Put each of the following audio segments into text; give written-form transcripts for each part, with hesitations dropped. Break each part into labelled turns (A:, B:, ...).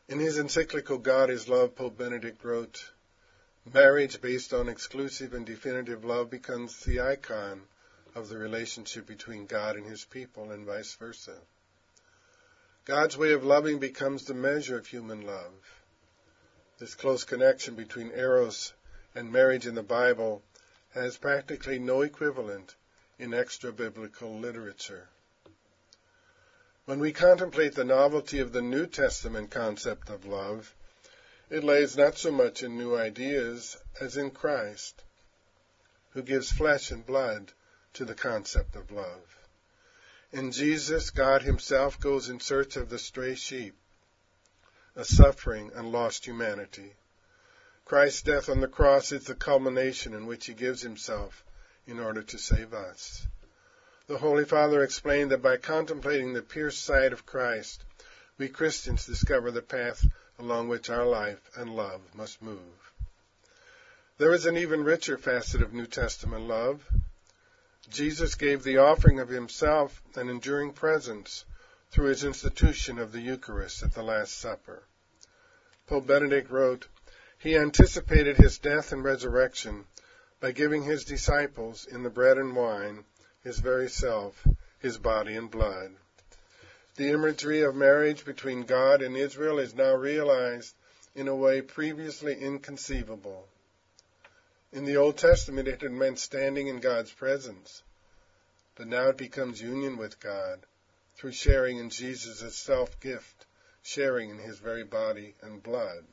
A: In his encyclical God is Love, Pope Benedict wrote, "Marriage based on exclusive and definitive love becomes the icon of the relationship between God and his people and vice versa. God's way of loving becomes the measure of human love. This close connection between eros and marriage in the Bible has practically no equivalent in extra-biblical literature. When we contemplate the novelty of the New Testament concept of love, it lays not so much in new ideas as in Christ, who gives flesh and blood to the concept of love. In Jesus, God himself goes in search of the stray sheep, a suffering and lost humanity. Christ's death on the cross is the culmination in which he gives himself in order to save us. The Holy Father explained that by contemplating the pierced side of Christ, we Christians discover the path along which our life and love must move. There is an even richer facet of New Testament love. Jesus gave the offering of himself an enduring presence through his institution of the Eucharist at the Last Supper. Pope Benedict wrote, "He anticipated his death and resurrection by giving his disciples in the bread and wine his very self, his body and blood." The imagery of marriage between God and Israel is now realized in a way previously inconceivable. In the Old Testament, it had meant standing in God's presence, but now it becomes union with God through sharing in Jesus' self-gift, sharing in his very body and blood.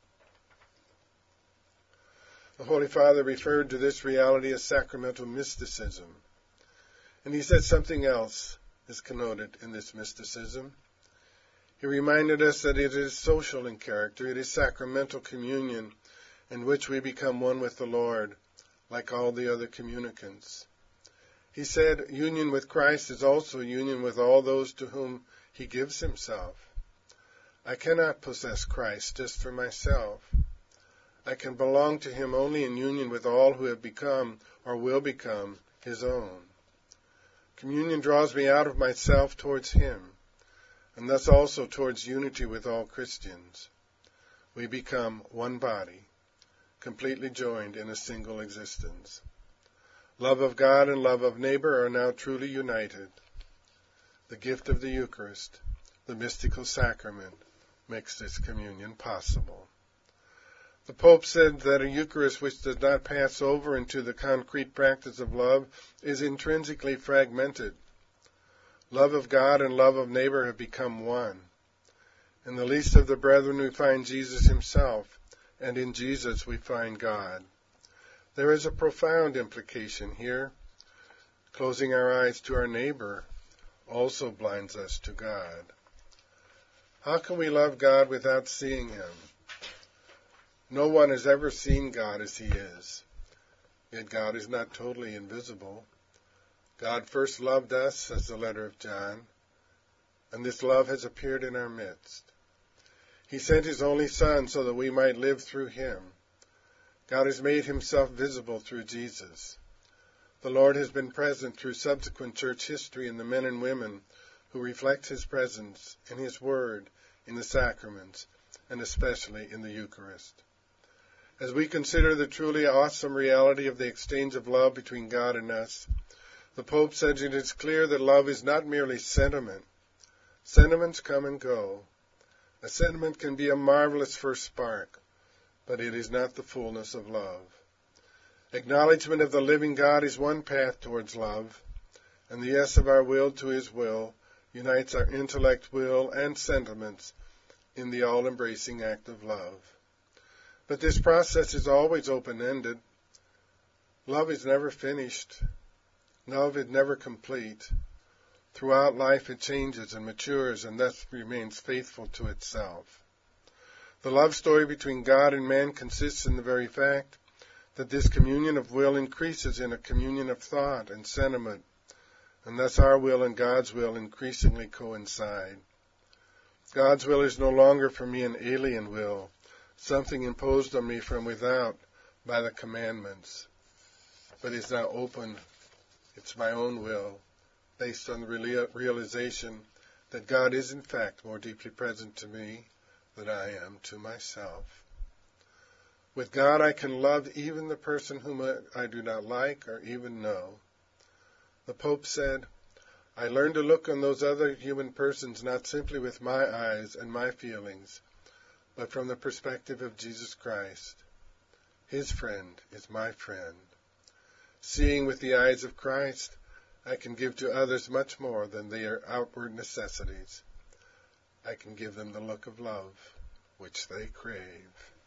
A: The Holy Father referred to this reality as sacramental mysticism. And he said something else is connoted in this mysticism. He reminded us that it is social in character. It is sacramental communion in which we become one with the Lord, like all the other communicants. He said union with Christ is also union with all those to whom he gives himself. I cannot possess Christ just for myself. I can belong to him only in union with all who have become or will become his own. Communion draws me out of myself towards him, and thus also towards unity with all Christians. We become one body, completely joined in a single existence. Love of God and love of neighbor are now truly united. The gift of the Eucharist, the mystical sacrament, makes this communion possible. The Pope said that a Eucharist which does not pass over into the concrete practice of love is intrinsically fragmented. Love of God and love of neighbor have become one. In the least of the brethren we find Jesus himself, and in Jesus we find God. There is a profound implication here. Closing our eyes to our neighbor also blinds us to God. How can we love God without seeing him? No one has ever seen God as he is. Yet God is not totally invisible. God first loved us, says the letter of John, and this love has appeared in our midst. He sent his only Son so that we might live through him. God has made himself visible through Jesus. The Lord has been present through subsequent church history in the men and women who reflect his presence in his word, in the sacraments, and especially in the Eucharist. As we consider the truly awesome reality of the exchange of love between God and us, the Pope said it is clear that love is not merely sentiment. Sentiments come and go. A sentiment can be a marvelous first spark, but it is not the fullness of love. Acknowledgement of the living God is one path towards love, and the yes of our will to his will unites our intellect, will, and sentiments in the all-embracing act of love. But this process is always open-ended. Love is never finished. Love is never complete. Throughout life it changes and matures and thus remains faithful to itself. The love story between God and man consists in the very fact that this communion of will increases in a communion of thought and sentiment, and thus our will and God's will increasingly coincide. God's will is no longer for me an alien will, something imposed on me from without by the commandments, but is now open. It's my own will, based on the realization that God is in fact more deeply present to me, that I am to myself. With God I can love even the person whom I do not like or even know. The Pope said, I learn to look on those other human persons not simply with my eyes and my feelings, but from the perspective of Jesus Christ. His friend is my friend. Seeing with the eyes of Christ, I can give to others much more than their outward necessities. I can give them the look of love which they crave.